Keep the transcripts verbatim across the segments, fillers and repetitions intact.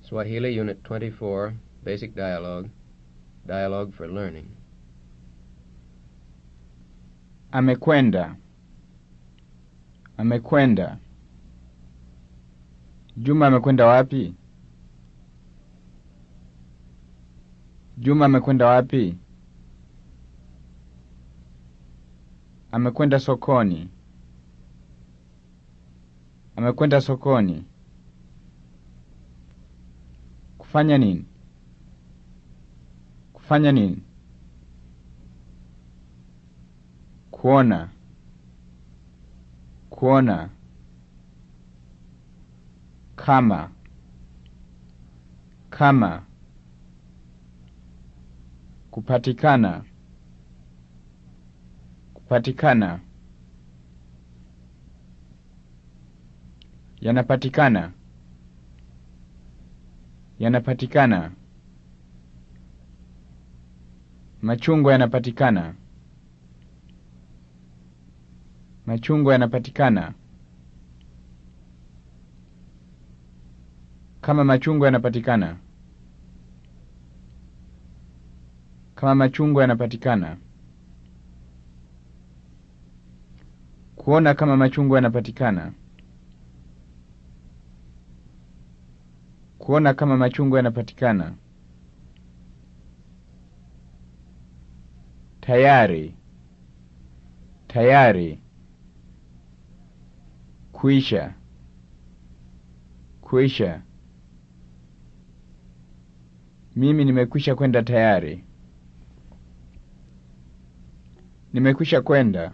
Swahili Unit twenty-four, Basic Dialogue, Dialogue for Learning. Amekwenda. Amekwenda. Juma amekwenda wapi? Juma amekwenda wapi? Amekwenda sokoni. Amekwenda sokoni. Kufanya nini? Kufanya nini? Kuona. Kuona. Kama. Kama. Kupatikana. Kupatikana. Yanapatikana. Yanapatikana. Machungwa yanapatikana. Machungwa yanapatikana. Kama machungwa yanapatikana. Kama machungwa yanapatikana. Kuona kama machungwa yanapatikana. Kuona kama machungwa yanapatikana. Tayari. Tayari. Kuisha. Kuisha. Mimi nimekwisha kwenda tayari. Nimekwisha kwenda.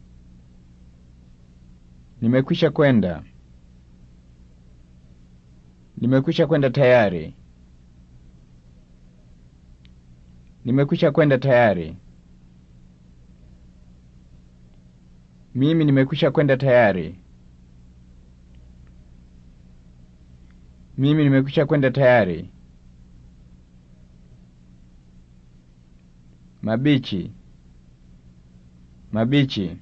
Nimekwisha kwenda. Nimekwisha kwenda tayari. Nimekwisha kwenda tayari. Mimi nimekwisha kwenda tayari. Mimi nimekwisha kwenda tayari. Mabichi. Mabichi.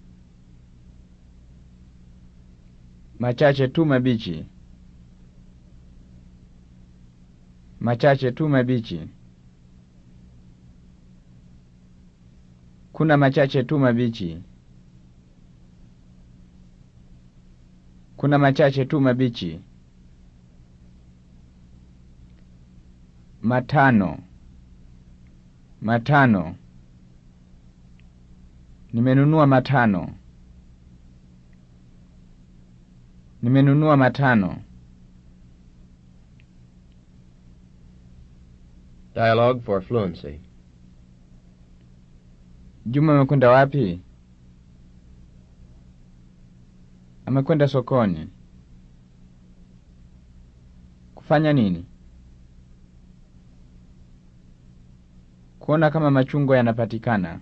Machache tu mabichi. Machache tu mabichi. Kuna machache tu mabichi. Kuna machache tu mabichi. Matano. Matano. Nimenunua matano. Nimenunua matano. Dialogue for Fluency. Juma amekwenda wapi? Amekwenda sokoni. Kufanya nini? Kuona kama machungwa yanapatikana.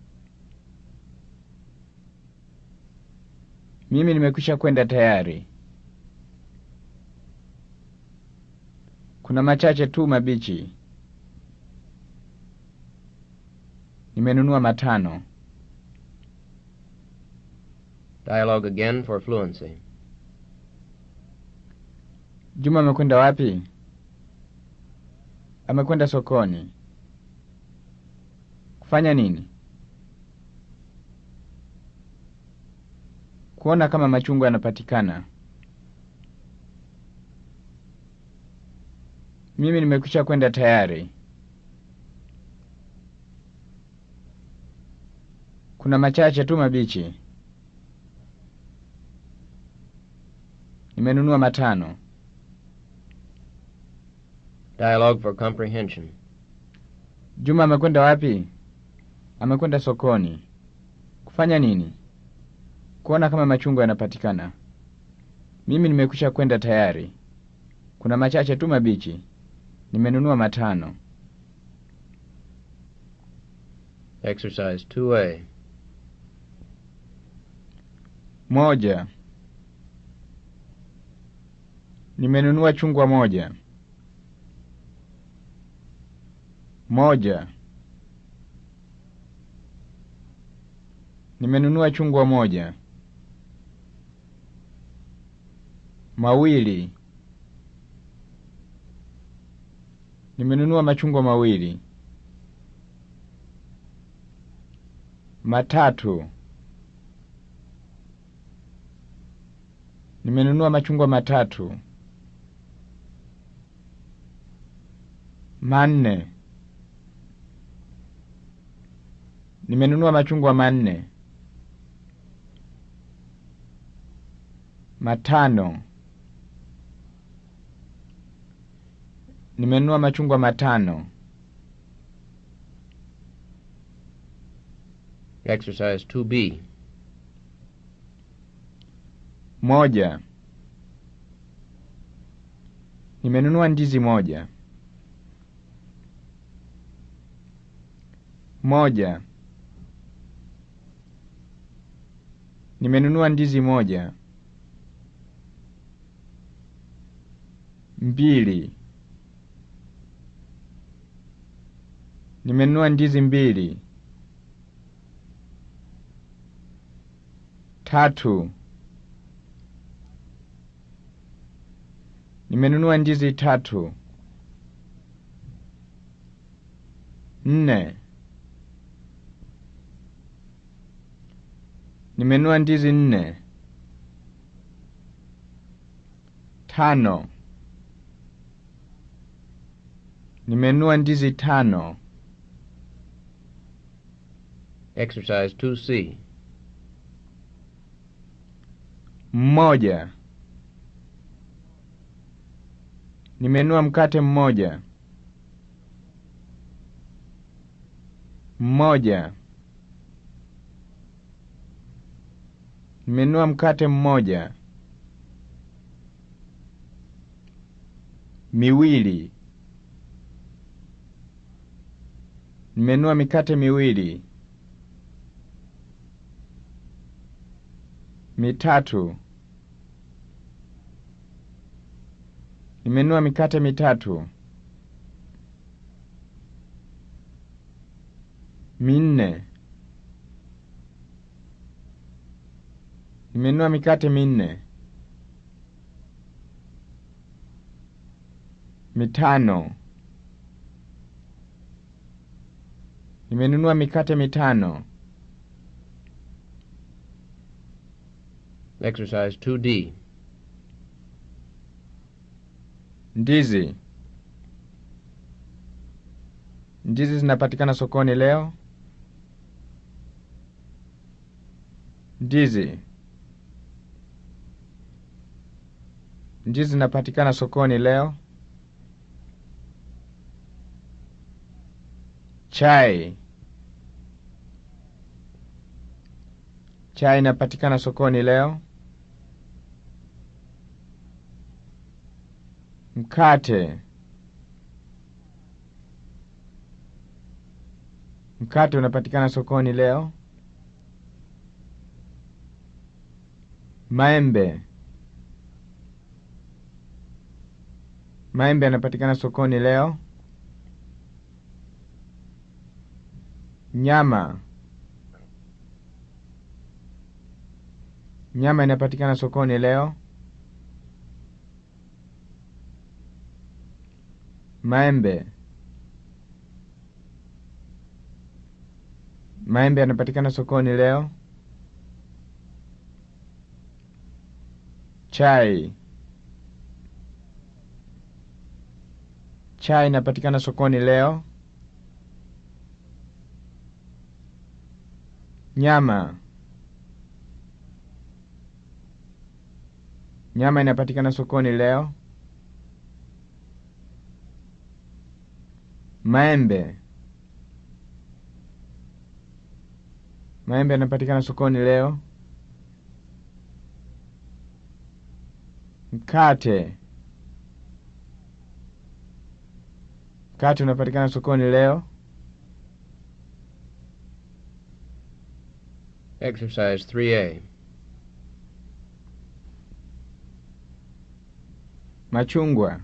Mimi nimekwisha kwenda tayari. Kuna machache tu mabichi. Nimenunua matano. Dialogue again for Fluency. Juma amekwenda wapi? Amekwenda sokoni. Kufanya nini? Kuona kama machungwa yanapatikana. Mimi nimekwisha kwenda tayari. Kuna machache tu mabichi. Nimenunua matano. Dialogue for Comprehension. Juma amekwenda wapi? Amekwenda sokoni. Kufanya nini? Kuona kama machungwa yanapatikana. Mimi nimekwisha kwenda tayari. Kuna machache tu mabichi. Nimenunua matano. Exercise two A. Moja. Nimenunua chungwa moja. Moja. Nimenunua chungwa moja. Mawili. Nimenunua machungwa mawili. Matatu. Nimenunua machungwa matatu. Manne. Nimenunua machungwa manne. Matano. Nimenunua machungwa matano. Exercise two B. Moja. Nimenunua ndizi moja. Moja. Nimenunua ndizi moja. Mbili. Nimenunua ndizi mbili. Tatu. Nimenunua ndizi tatu. Nne. Nimenunua ndizi nne. Tano. Nimenunua ndizi tano. Exercise two C. Mmoja. Nimenunua mkate mmoja. Mmoja. Nimenunua mkate mmoja. Miwili. Nimenunua mikate miwili. Mitatu. Nimenunua mikate mitatu. Minne. Nimenunua mikate minne. Mitano. Nimenunua mikate mitano. Exercise two D. Ndizi. Ndizi zinapatikana sokoni leo? Ndizi. Ndizi zinapatikana sokoni leo? Chai. Chai inapatikana sokoni leo? Mkate. Mkate unapatikana sokoni leo? Maembe. Maembe yanapatikana sokoni leo? Nyama. Nyama inapatikana sokoni leo? Maembe. Maembe yanapatikana sokoni leo? Chai. Chai inapatikana sokoni leo? Nyama. Nyama inapatikana sokoni leo? Maembe. Maembe yanapatikana sokoni leo? Mkate. Mkate unapatikana sokoni leo? Exercise three A. Machungwa.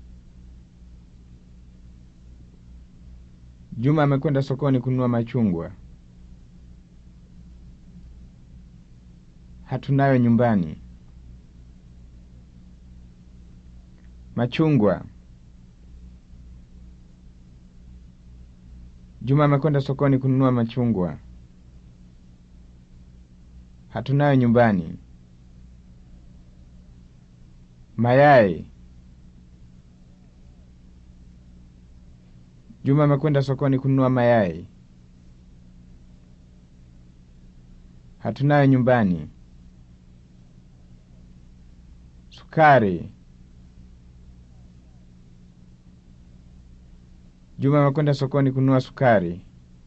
Juma amekwenda sokoni kununua machungwa. Hatunayo nyumbani. Machungwa. Juma amekwenda sokoni kununua machungwa. Hatunayo nyumbani. Mayai. Juma amekwenda sokoni kununua mayai. Hatunayo nyumbani. Sukari. Juma amekwenda sokoni kununua sukari.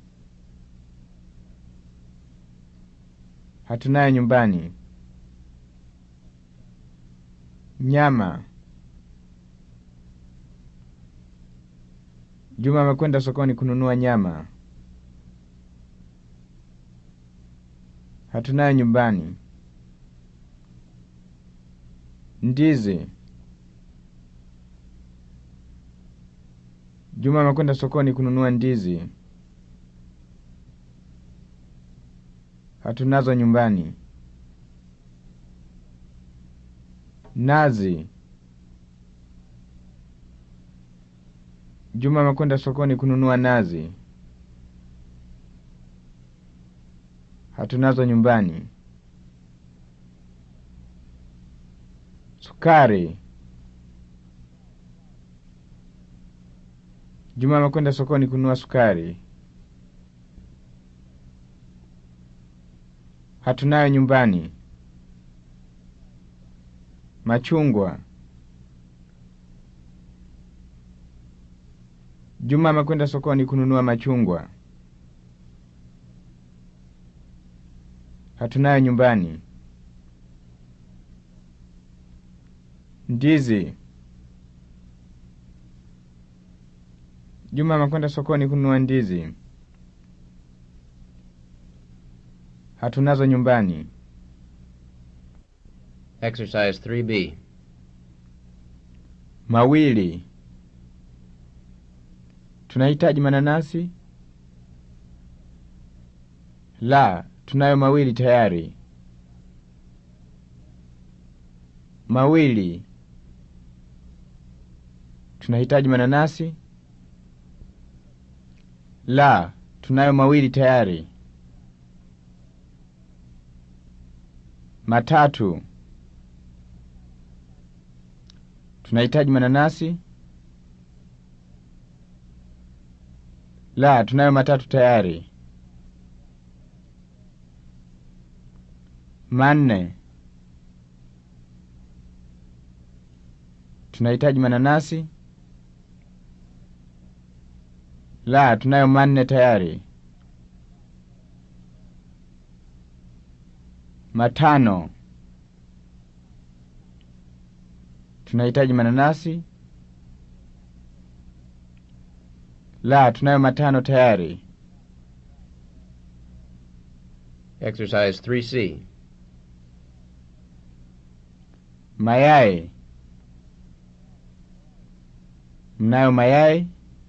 Hatunayo nyumbani. Nyama. Juma amekwenda sokoni kununua nyama. Hatunayo nyumbani. Ndizi. Juma amekwenda sokoni kununua ndizi. Hatunazo nyumbani. Nazi. Juma amekwenda sokoni kununua nazi. Hatunazo nyumbani. Sukari. Juma amekwenda sokoni kununua sukari. Hatunayo nyumbani. Machungwa. Juma amekwenda sokoni kununua machungwa. Hatunayo nyumbani. Ndizi. Juma amekwenda sokoni kununua ndizi. Hatunazo nyumbani. Exercise three B. Mawili. Tunahitaji mananasi? La, tunayo mawili tayari. Mawili. Tunahitaji mananasi? La, tunayo mawili tayari. Matatu. Tunahitaji mananasi? La, tunayo matatu tayari. Manne. Tunahitaji mananasi? La, tunayo manne tayari. Matano. Tunahitaji mananasi? La, tunayo matano tayari. Exercise three C. Mayai. Mnayo mayai?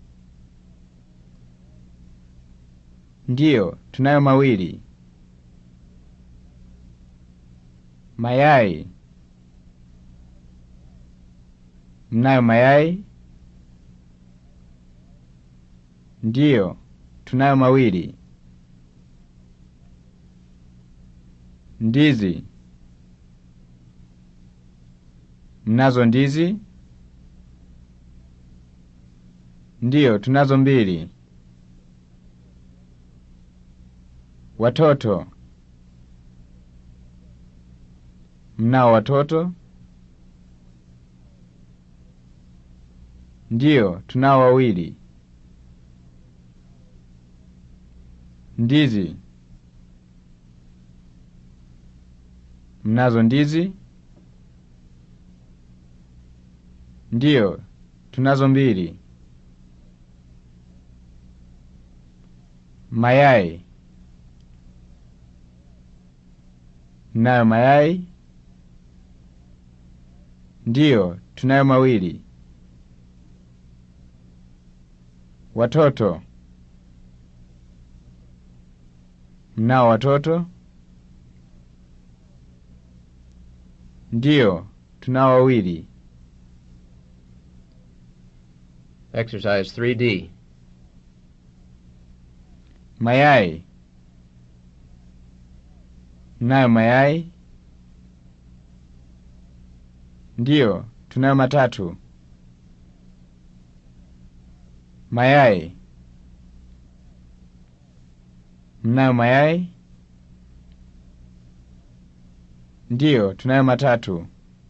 Ndiyo, tunayo mawili. Mayai. Mnayo mayai? Ndiyo, tunayo mawili. Ndizi. Mnazo ndizi? Ndiyo, tunazo mbili. Watoto. Mnao watoto? Ndiyo, tunao wawili. Ndizi. Mnazo ndizi? Ndiyo, tunazo mbili. Mayai. Mnayo mayai? Ndiyo, tunayo mawili. Watoto. Mnao watoto? Ndiyo, tunao wawili. Exercise three D. Mayai. Mnayo mayai? Ndiyo, tunayo matatu. Mayai. Mnayo mayai? Ndiyo, tunayo matatu.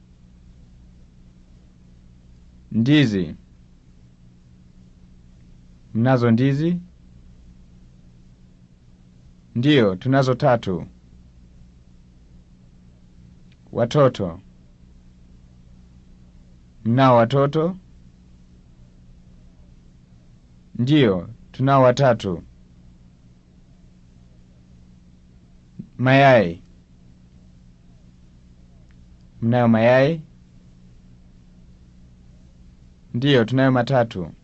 Ndizi. Mnazo ndizi? Ndiyo, tunazo tatu. Watoto. Mnao watoto? Ndiyo, tunao watatu. Mayai. Mnayo mayai? Ndiyo, tunayo matatu.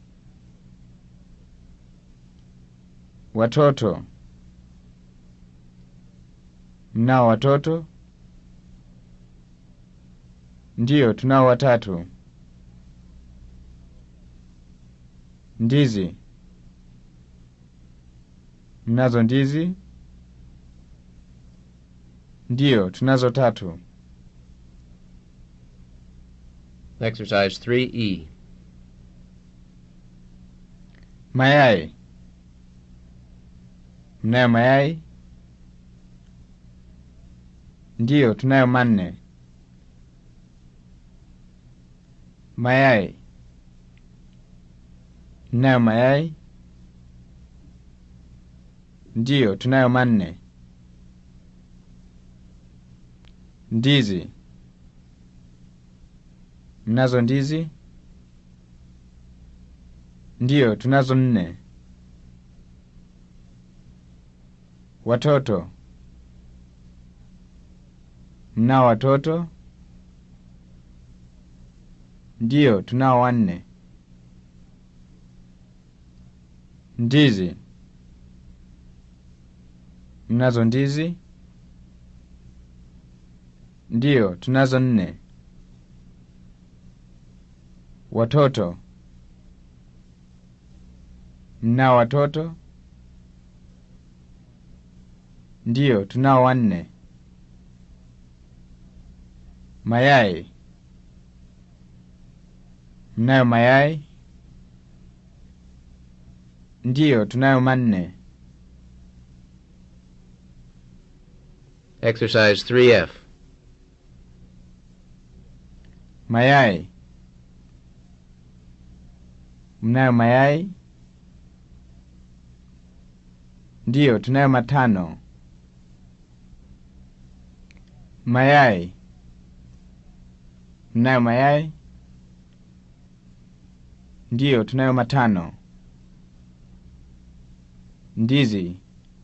Watoto. Mnao watoto? Ndiyo, tunao watatu. Ndizi. Mnazo ndizi? Ndiyo, tunazo tatu. Exercise three E. Mayai. Mnayo mayai? Ndiyo, tunayo manne. Mayai. Mnayo mayai? Ndiyo, tunayo manne. Ndizi. Mnazo ndizi? Ndiyo, tunazo nne. Watoto. Mnao watoto? Ndiyo, tunao wanne. Ndizi. Mnazo ndizi? Ndiyo, tunazo nne. Watoto. Mnao watoto? Ndiyo, tunao wanne. Mayai. Mnayo mayai? Ndiyo, tunayo manne. Exercise three F. Mayai. Mnayo mayai? Ndiyo, tunayo matano. Mayai. Mnayo mayai? Ndiyo, tunayo matano. Ndizi.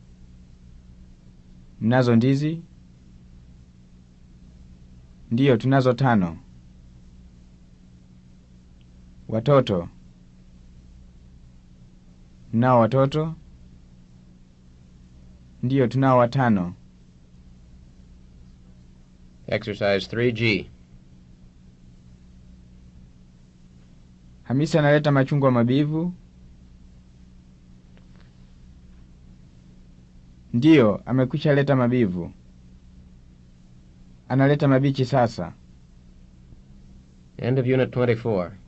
Mnazo ndizi? Ndiyo, tunazo tano. Watoto. Mnao watoto? Ndiyo, tunao watano. Exercise three G. Hamisi analeta machungwa mabivu? Ndiyo, amekwisha leta mabivu. Analeta mabichi sasa. End of Unit twenty-four.